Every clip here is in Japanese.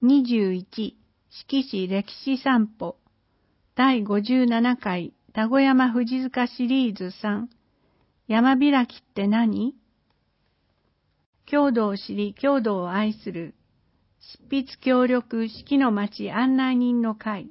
21四季史歴史散歩第57回田子山富士塚シリーズ3山開きって何？郷土を知り郷土を愛する執筆協力四季の町案内人の会。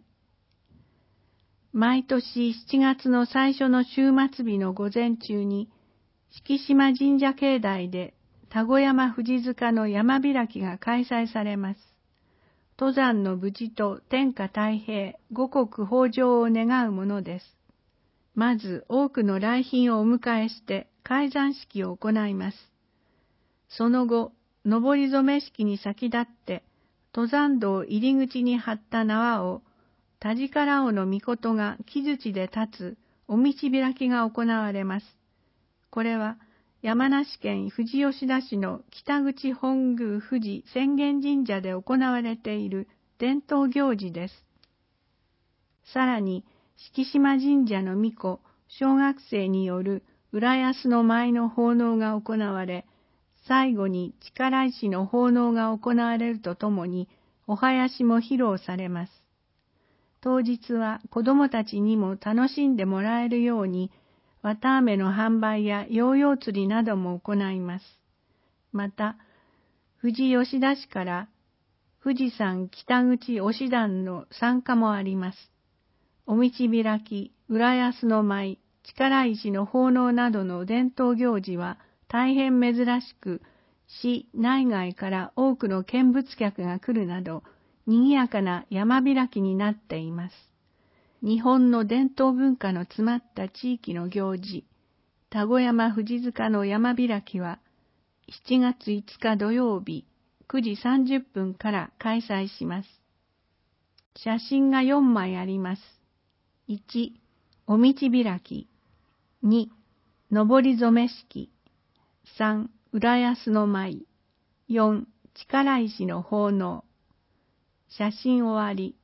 毎年7月の最初の週末日の午前中に敷島神社境内で田子山富士塚の山開きが開催されます。登山の無事と天下太平、五穀豊穣を願うものです。まず多くの来賓をお迎えして開山式を行います。その後、上り初め式に先立って登山道入り口に張った縄を田力王の命が木槌で立つお道開きが行われます。これは山梨県富士吉田市の北口本宮富士浅間神社で行われている伝統行事です。さらに、敷島神社の巫女、小学生による浦安の舞の奉納が行われ、最後に力石の奉納が行われるとともに、お囃子も披露されます。当日は子供たちにも楽しんでもらえるように、綿あめの販売やヨーヨー釣りなども行います。また、富士吉田市から富士山北口推し団の参加もあります。お道開き、浦安の舞、力石の奉納などの伝統行事は大変珍しく、市内外から多くの見物客が来るなど、賑やかな山開きになっています。日本の伝統文化の詰まった地域の行事、田子山富士塚の山開きは、7月5日土曜日9時30分から開催します。写真が4枚あります。1、お道開き。2、上り初め式。3、浦安の舞。4、力石の奉納。写真終わり。